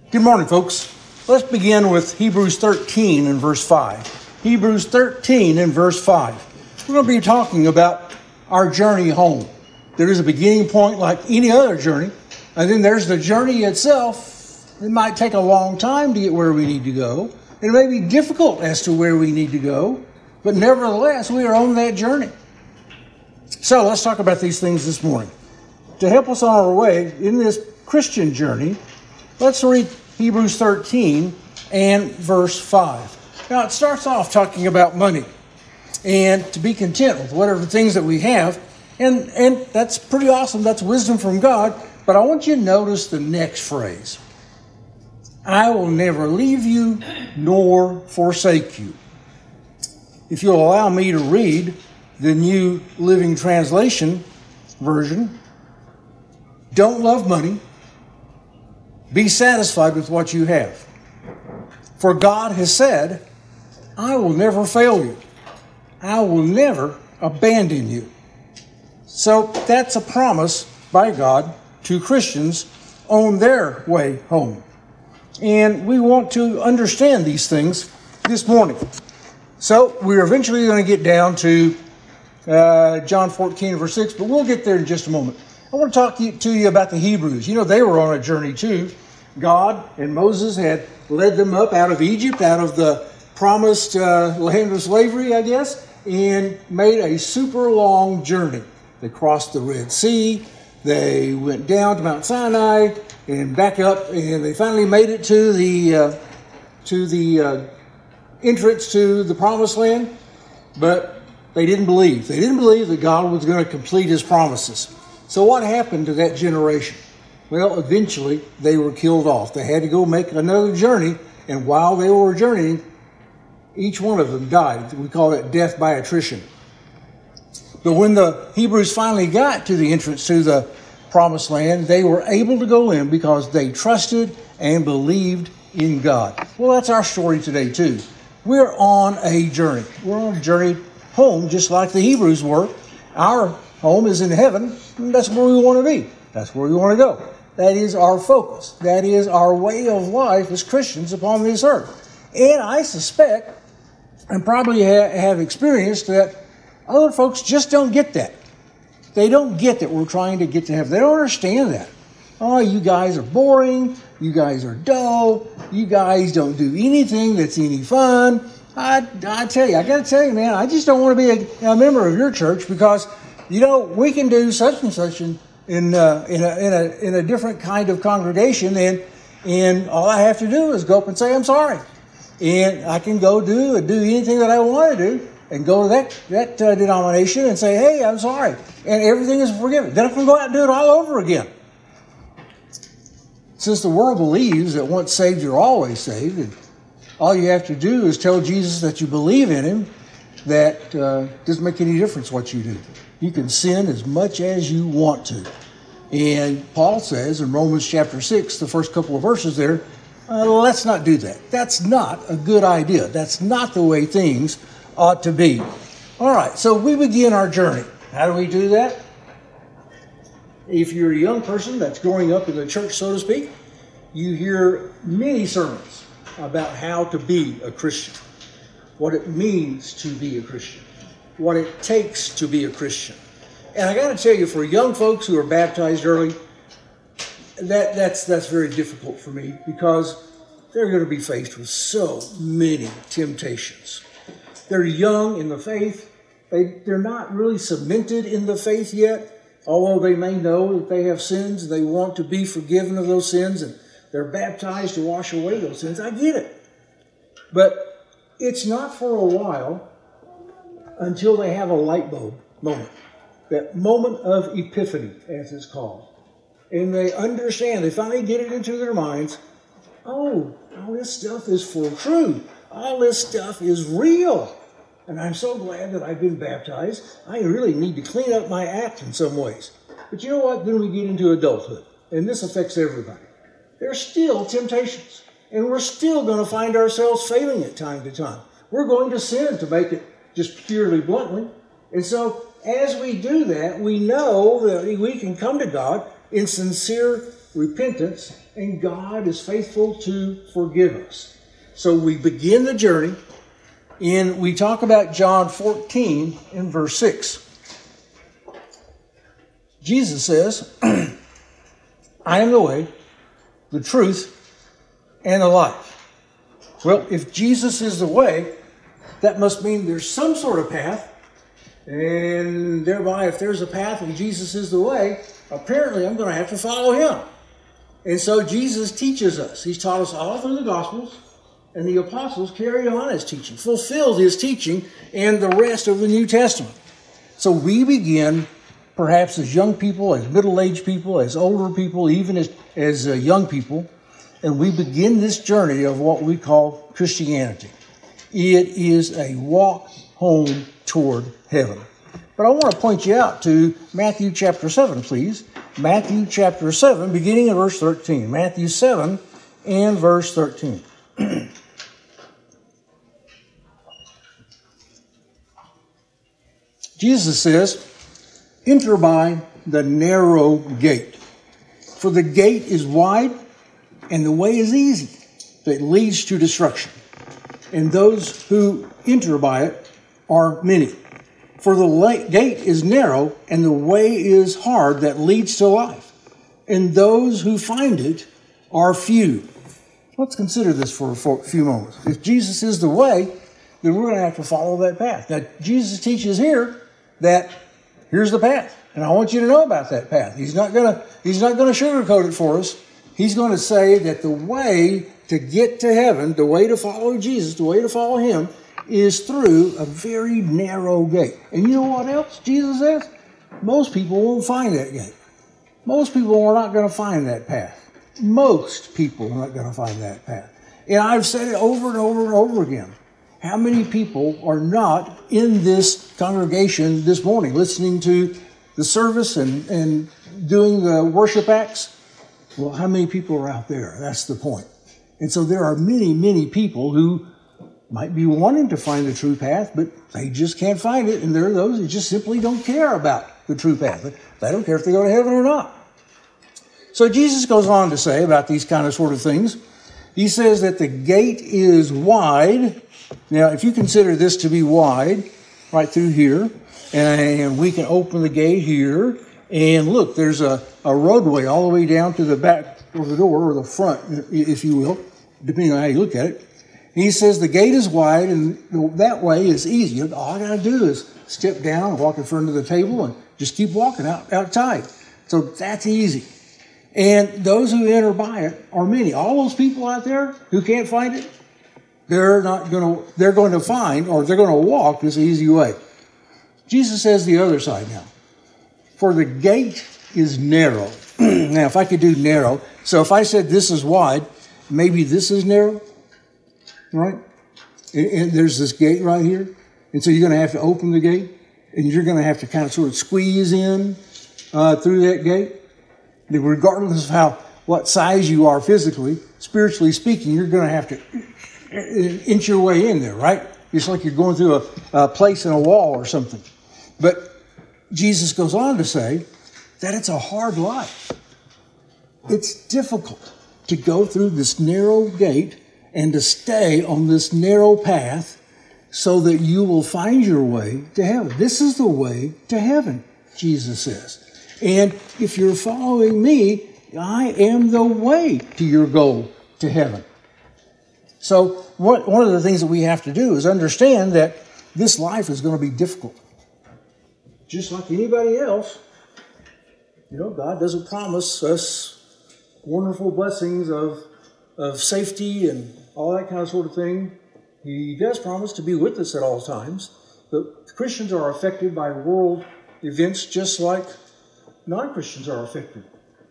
Good morning, folks. Let's begin with Hebrews 13 and verse 5. Hebrews 13 and verse 5. We're going to be talking about our journey home. There is a beginning point like any other journey, and then there's the journey itself. It might take a long time to get where we need to go. It may be difficult as to where we need to go, but nevertheless, we are on that journey. So let's talk about these things this morning. To help us on our way in this Christian journey, let's read Hebrews 13 and verse 5. Now, it starts off talking about money and to be content with whatever things that we have. And that's pretty awesome. That's wisdom from God. But I want you to notice the next phrase. I will never leave you nor forsake you. If you'll allow me to read the New Living Translation version, don't love money. Be satisfied with what you have. For God has said, I will never fail you. I will never abandon you. So that's a promise by God to Christians on their way home. And we want to understand these things this morning. So we're eventually going to get down to John 14, verse 6, but we'll get there in just a moment. I want to talk to you about the Hebrews. You know, they were on a journey too. God and Moses had led them up out of Egypt, out of the promised land of slavery, I guess, and made a super long journey. They crossed the Red Sea. They went down to Mount Sinai and back up, and they finally made it to the entrance to the promised land. But they didn't believe. They didn't believe that God was going to complete his promises. So what happened to that generation? Well, eventually they were killed off. They had to go make another journey, and while they were journeying, each one of them died. We call it death by attrition. But when the Hebrews finally got to the entrance to the promised land, they were able to go in because they trusted and believed in God. Well, that's our story today too. We're on a journey. We're on a journey home just like the Hebrews were. Our home is in heaven, and that's where we want to be. That's where we want to go. That is our focus. That is our way of life as Christians upon this earth. And I suspect, and probably have experienced, that other folks just don't get that. They don't get that we're trying to get to heaven. They don't understand that. Oh, you guys are boring. You guys are dull. You guys don't do anything that's any fun. I tell you, I got to tell you, man, I just don't want to be a member of your church because, you know, we can do such and such in a different kind of congregation, and all I have to do is go up and say I'm sorry, and I can go do anything that I want to do, and go to that denomination and say, hey, I'm sorry, and everything is forgiven. Then I can go out and do it all over again. Since the world believes that once saved, you're always saved, and all you have to do is tell Jesus that you believe in him, that doesn't make any difference what you do. You can sin as much as you want to. And Paul says in Romans chapter 6, the first couple of verses there, let's not do that. That's not a good idea. That's not the way things ought to be. All right, so we begin our journey. How do we do that? If you're a young person that's growing up in the church, so to speak, you hear many sermons about how to be a Christian, what it means to be a Christian, what it takes to be a Christian. And I got to tell you, for young folks who are baptized early, that's very difficult for me because they're going to be faced with so many temptations. They're young in the faith. They're not really cemented in the faith yet, although they may know that they have sins and they want to be forgiven of those sins and they're baptized to wash away those sins. I get it. But it's not for a while until they have a light bulb moment. That moment of epiphany, as it's called. And they understand, they finally get it into their minds, oh, all this stuff is for true. All this stuff is real. And I'm so glad that I've been baptized. I really need to clean up my act in some ways. But you know what? Then we get into adulthood. And this affects everybody. There's still temptations. And we're still going to find ourselves failing at time to time. We're going to sin, to make it just purely bluntly. And so as we do that, we know that we can come to God in sincere repentance and God is faithful to forgive us. So we begin the journey, and we talk about John 14 in verse 6. Jesus says, I am the way, the truth, and the life. Well, if Jesus is the way, that must mean there's some sort of path. And thereby, if there's a path and Jesus is the way, apparently I'm going to have to follow him. And so Jesus teaches us. He's taught us all through the Gospels, and the apostles carried on his teaching, fulfilled his teaching, and the rest of the New Testament. So we begin, perhaps as young people, as middle-aged people, as older people, even as young people, and we begin this journey of what we call Christianity. It is a walk home toward heaven. But I want to point you out to Matthew chapter 7, please. Matthew chapter 7, beginning in verse 13. Matthew 7 and verse 13. Jesus says, enter by the narrow gate. For the gate is wide and the way is easy that leads to destruction. And those who enter by it are many. For the gate is narrow and the way is hard that leads to life. And those who find it are few. Let's consider this for a few moments. If Jesus is the way, then we're going to have to follow that path. Now, Jesus teaches here that here's the path. And I want you to know about that path. He's not going to sugarcoat it for us. He's going to say that the way to get to heaven, the way to follow Jesus, the way to follow him, is through a very narrow gate. And you know what else Jesus says? Most people won't find that gate. Most people are not going to find that path. Most people are not going to find that path. And I've said it over and over and over again. How many people are not in this congregation this morning listening to the service and doing the worship acts? Well, how many people are out there? That's the point. And so there are many, many people who might be wanting to find the true path, but they just can't find it. And there are those who just simply don't care about the true path. They don't care if they go to heaven or not. So Jesus goes on to say about these kind of sort of things. He says that the gate is wide. Now, if you consider this to be wide, right through here, and we can open the gate here, and look, there's a roadway all the way down to the back of the door, or the front, if you will, depending on how you look at it. He says the gate is wide, and that way is easy. All I got to do is step down, walk in front of the table, and just keep walking outside. So that's easy. And those who enter by it are many. All those people out there who can't find it, they're going to find, or they're going to walk this easy way. Jesus says the other side now. For the gate is narrow. Now, if I could do narrow, so if I said this is wide, maybe this is narrow, right? And there's this gate right here. And so you're going to have to open the gate, and you're going to have to kind of sort of squeeze in through that gate. And regardless of what size you are physically, spiritually speaking, you're going to have to inch your way in there, right? It's like you're going through a place in a wall or something. But Jesus goes on to say that it's a hard life. It's difficult to go through this narrow gate and to stay on this narrow path so that you will find your way to heaven. This is the way to heaven, Jesus says. And if you're following me, I am the way to your goal to heaven. So one of the things that we have to do is understand that this life is going to be difficult. Just like anybody else, God doesn't promise us wonderful blessings of safety and all that kind of sort of thing. He does promise to be with us at all times, but Christians are affected by world events just like non-Christians are affected.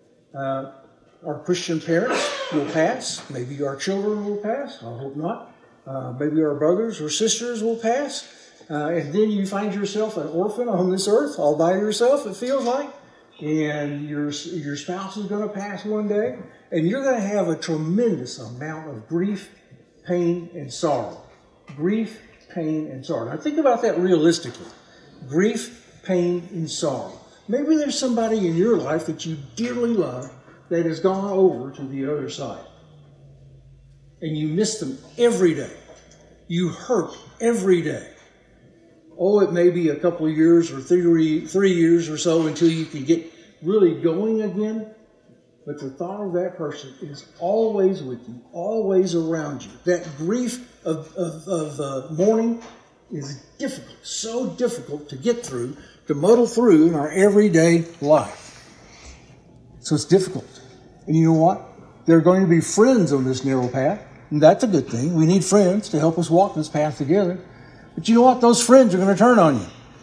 Our Christian parents will pass. Maybe our children will pass. I hope not. Maybe our brothers or sisters will pass. And then you find yourself an orphan on this earth, all by yourself, it feels like. And your spouse is going to pass one day. And you're going to have a tremendous amount of grief, pain, and sorrow. Grief, pain, and sorrow. Now think about that realistically. Grief, pain, and sorrow. Maybe there's somebody in your life that you dearly love that has gone over to the other side. And you miss them every day. You hurt every day. Oh, it may be a couple of years or three years or so until you can get really going again. But the thought of that person is always with you, always around you. That grief of mourning is difficult, so difficult to get through, to muddle through in our everyday life. So it's difficult. And you know what? There are going to be friends on this narrow path, and that's a good thing. We need friends to help us walk this path together. But you know what? Those friends are going to turn on you.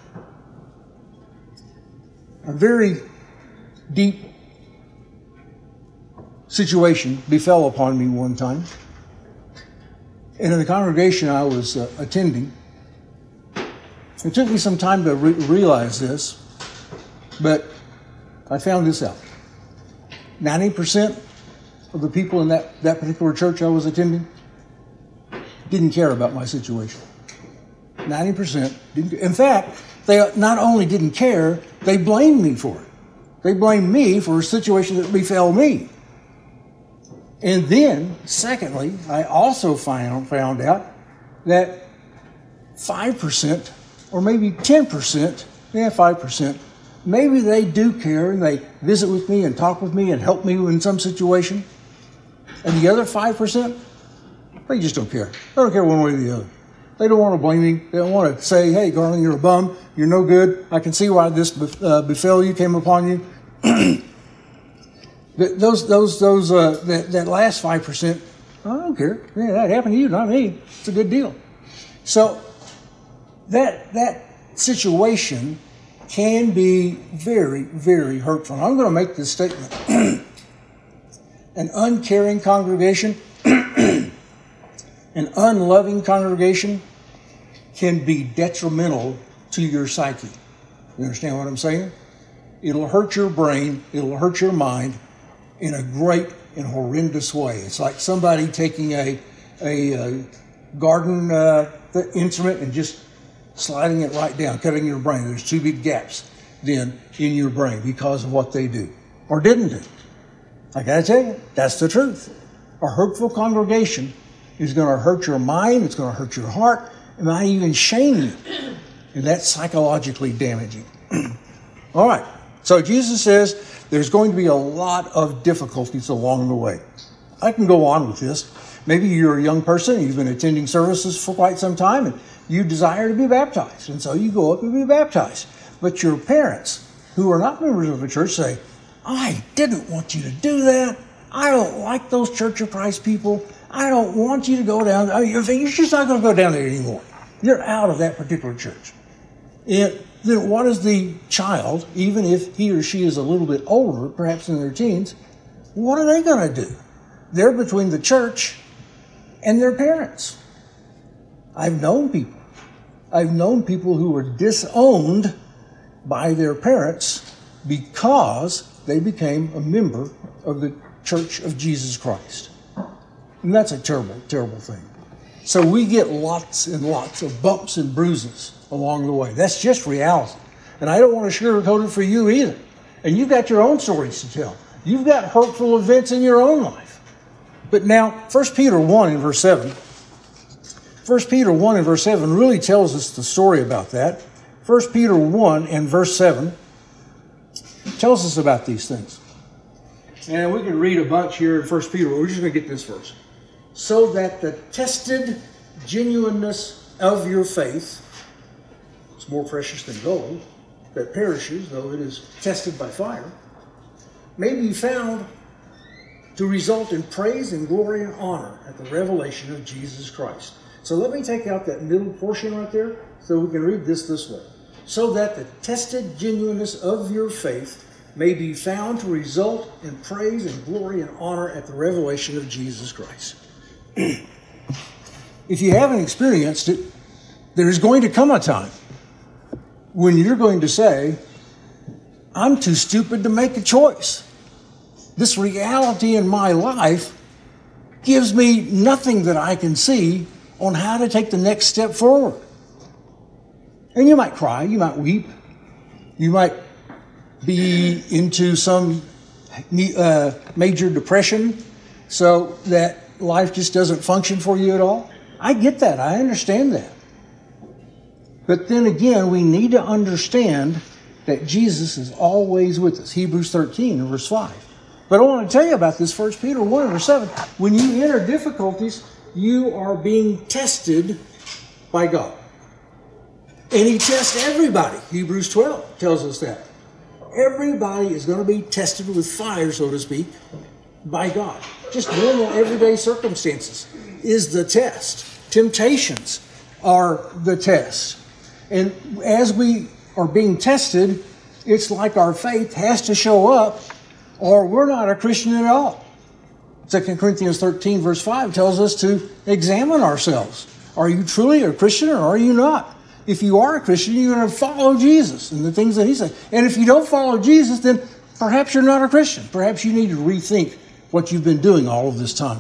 A very deep situation befell upon me one time. And in the congregation I was attending, it took me some time to realize this, but I found this out. 90% of the people in that particular church I was attending didn't care about my situation. 90% didn't. In fact, they not only didn't care, they blamed me for it. They blamed me for a situation that befell me. And then, secondly, I also found out that 5% or maybe 10%, 5%, maybe they do care and they visit with me and talk with me and help me in some situation. And the other 5%, they just don't care. They don't care one way or the other. They don't want to blame me. They don't want to say, hey, Garland, you're a bum. You're no good. I can see why this befell you, came upon you. That last 5%, I don't care. Yeah, that happened to you, not me. It's a good deal. So that situation can be very, very hurtful. I'm going to make this statement. An uncaring congregation, an unloving congregation can be detrimental to your psyche. You understand what I'm saying? It'll hurt your brain. It'll hurt your mind in a great and horrendous way. It's like somebody taking a garden instrument and just sliding it right down, cutting your brain. There's two big gaps then in your brain because of what they do or didn't do. I got to tell you, that's the truth. A hurtful congregation is going to hurt your mind. It's going to hurt your heart. It might even shame you. And that's psychologically damaging. All right. So Jesus says there's going to be a lot of difficulties along the way. I can go on with this. Maybe you're a young person, you've been attending services for quite some time, and you desire to be baptized. And so you go up and be baptized. But your parents, who are not members of a church, say, I didn't want you to do that. I don't like those Church of Christ people. I don't want you to go down there. You're just not going to go down there anymore. You're out of that particular church. And then what is the child, even if he or she is a little bit older, perhaps in their teens, what are they going to do? They're between the church and their parents. I've known people who were disowned by their parents because they became a member of the Church of Jesus Christ. And that's a terrible, terrible thing. So we get lots and lots of bumps and bruises along the way. That's just reality. And I don't want to sugarcoat it for you either. And you've got your own stories to tell. You've got hurtful events in your own life. But now, 1 Peter 1 and verse 7. 1 Peter 1 and verse 7 really tells us the story about that. 1 Peter 1 and verse 7 tells us about these things. And we can read a bunch here in 1 Peter, but we're just going to get this verse. So that the tested genuineness of your faith, it's more precious than gold, that perishes, though it is tested by fire, may be found to result in praise and glory and honor at the revelation of Jesus Christ. So let me take out that middle portion right there so we can read this way. So that the tested genuineness of your faith may be found to result in praise and glory and honor at the revelation of Jesus Christ. If you haven't experienced it, there's going to come a time when you're going to say, I'm too stupid to make a choice. This reality in my life gives me nothing that I can see on how to take the next step forward. And you might cry, you might weep, you might be into some major depression so that life just doesn't function for you at all? I get that. I understand that. But then again, we need to understand that Jesus is always with us. Hebrews 13 and verse 5. But I want to tell you about this 1 Peter 1 and verse 7. When you enter difficulties, you are being tested by God. And he tests everybody. Hebrews 12 tells us that. Everybody is going to be tested with fire, so to speak, by God. Just normal everyday circumstances is the test. Temptations are the test. And as we are being tested, it's like our faith has to show up or we're not a Christian at all. 2 Corinthians 13 verse 5 tells us to examine ourselves. Are you truly a Christian or are you not? If you are a Christian, you're going to follow Jesus and the things that he said. And if you don't follow Jesus, then perhaps you're not a Christian. Perhaps you need to rethink what you've been doing all of this time.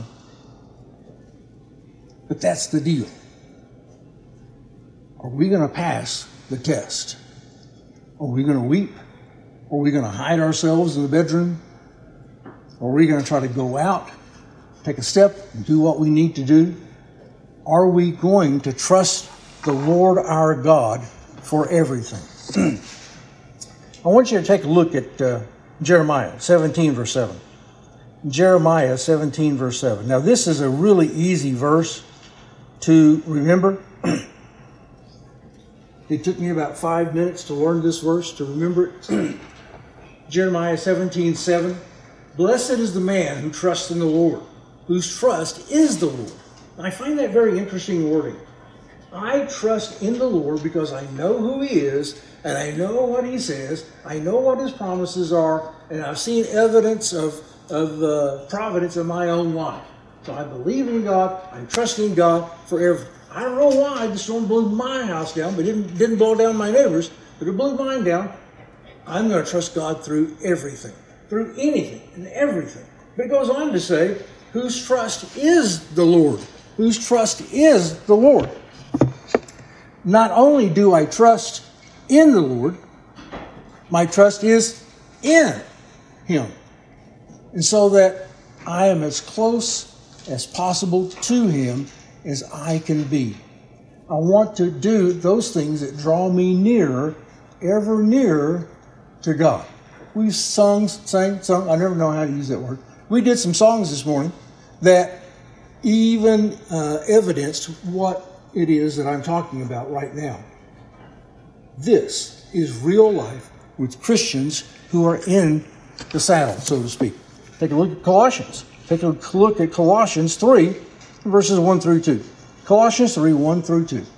But that's the deal. Are we going to pass the test? Are we going to weep? Are we going to hide ourselves in the bedroom? Are we going to try to go out, take a step, and do what we need to do? Are we going to trust the Lord our God for everything? I want you to take a look at Jeremiah 17 verse 7. Jeremiah 17 verse 7. Now this is a really easy verse to remember. It took me about 5 minutes to learn this verse, to remember it. Jeremiah 17:7. Blessed is the man who trusts in the Lord, whose trust is the Lord. I find that very interesting wording. I trust in the Lord because I know who he is, and I know what he says, I know what his promises are, and I've seen evidence of providence in my own life. So I believe in God, I'm trusting God for everything. I don't know why the storm blew my house down, but it didn't blow down my neighbors, but it blew mine down. I'm going to trust God through everything, through anything and everything. But it goes on to say, whose trust is the Lord. Whose trust is the Lord. Not only do I trust in the Lord, my trust is in him. And so that I am as close as possible to him as I can be. I want to do those things that draw me nearer, ever nearer to God. We've sang, I never know how to use that word. We did some songs this morning that even evidenced what it is that I'm talking about right now. This is real life with Christians who are in the saddle, so to speak. Take a look at Colossians. Take a look at Colossians 3, verses 1 through 2. Colossians 3, 1 through 2.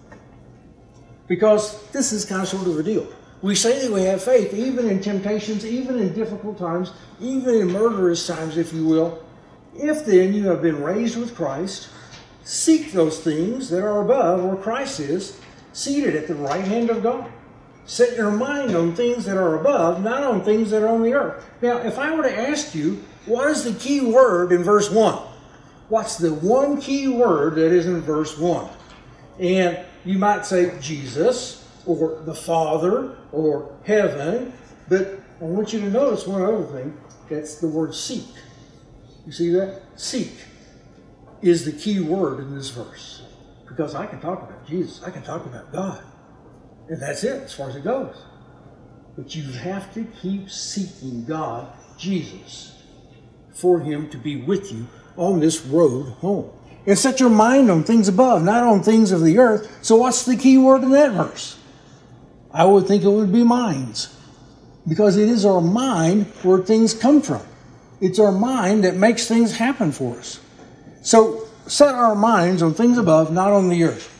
Because this is kind of sort of a deal. We say that we have faith, even in temptations, even in difficult times, even in murderous times, if you will. If then you have been raised with Christ, seek those things that are above where Christ is, seated at the right hand of God. Set your mind on things that are above, not on things that are on the earth. Now, if I were to ask you, what is the key word in verse 1? What's the one key word that is in verse 1? And you might say Jesus, or the Father, or heaven. But I want you to notice one other thing. That's the word seek. You see that? Seek is the key word in this verse. Because I can talk about Jesus. I can talk about God. And that's it as far as it goes. But you have to keep seeking God, Jesus, for him to be with you on this road home. And set your mind on things above, not on things of the earth. So what's the key word in that verse? I would think it would be minds. Because it is our mind where things come from. It's our mind that makes things happen for us. So set our minds on things above, not on the earth.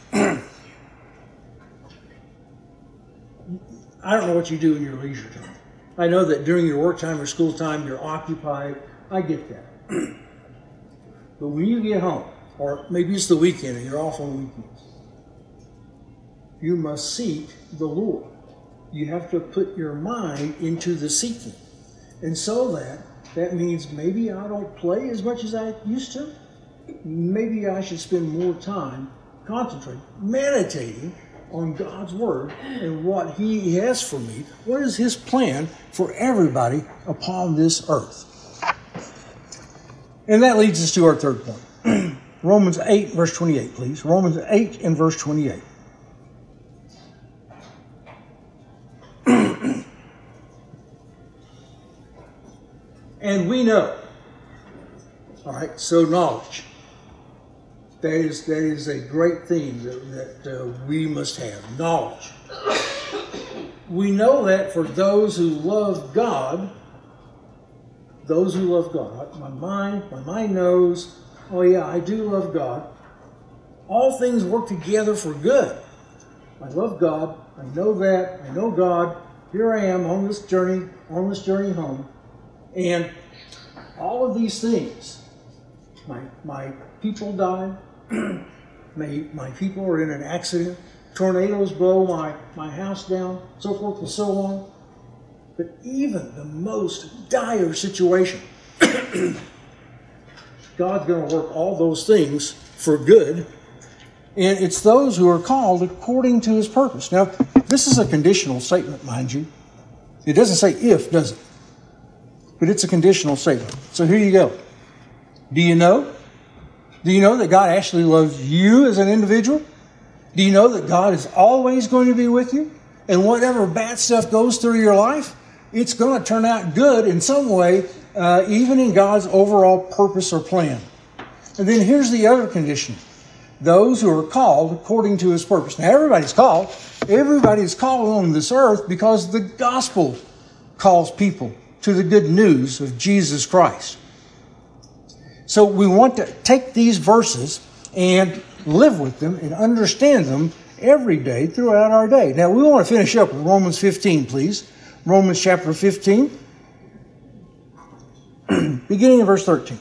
I don't know what you do in your leisure time. I know that during your work time or school time, you're occupied. I get that. But when you get home, or maybe it's the weekend and you're off on weekends, you must seek the Lord. You have to put your mind into the seeking. And so that means maybe I don't play as much as I used to. Maybe I should spend more time concentrating, meditating on God's word and what he has for me. What is his plan for everybody upon this earth? And that leads us to our third point. Romans 8, verse 28, please. Romans 8 and verse 28. And we know. All right, so knowledge. That is a great thing that we must have, knowledge. We know that for those who love God, my mind knows, oh yeah, I do love God. All things work together for good. I love God, I know that, I know God. Here I am on this journey home. And all of these things, my people died, my people are in an accident, tornadoes blow my house down, so forth and so on. But even the most dire situation, God's going to work all those things for good. And it's those who are called according to his purpose. Now, this is a conditional statement, mind you. It doesn't say if, does it? But it's a conditional statement. So here you go. Do you know? Do you know that God actually loves you as an individual? Do you know that God is always going to be with you? And whatever bad stuff goes through your life, it's going to turn out good in some way, even in God's overall purpose or plan. And then here's the other condition. Those who are called according to his purpose. Now, everybody's called. Everybody's called on this earth because the gospel calls people to the good news of Jesus Christ. So we want to take these verses and live with them and understand them every day throughout our day. Now, we want to finish up with Romans 15, please. Romans chapter 15, beginning in verse 13.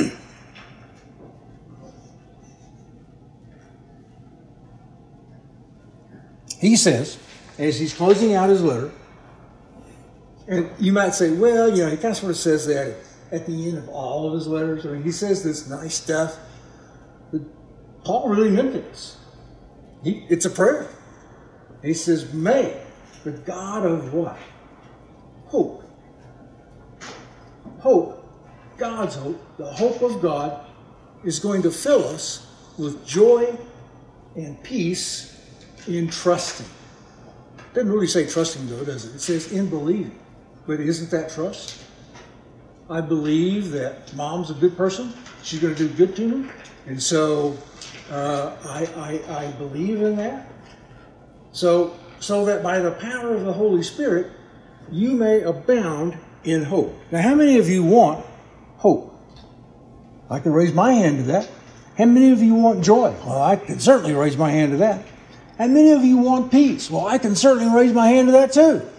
He says, as he's closing out his letter, and you might say, well, he kind of sort of says that at the end of all of his letters. I mean, he says this nice stuff, but Paul really meant this. It's a prayer. He says, may the God of what? Hope. Hope, God's hope, the hope of God is going to fill us with joy and peace in trusting. It doesn't really say trusting though, does it? It says in believing. But isn't that trust? I believe that Mom's a good person. She's going to do good to me. And so I believe in that. So that by the power of the Holy Spirit, you may abound in hope. Now, how many of you want hope? I can raise my hand to that. How many of you want joy? Well, I can certainly raise my hand to that. How many of you want peace? Well, I can certainly raise my hand to that too.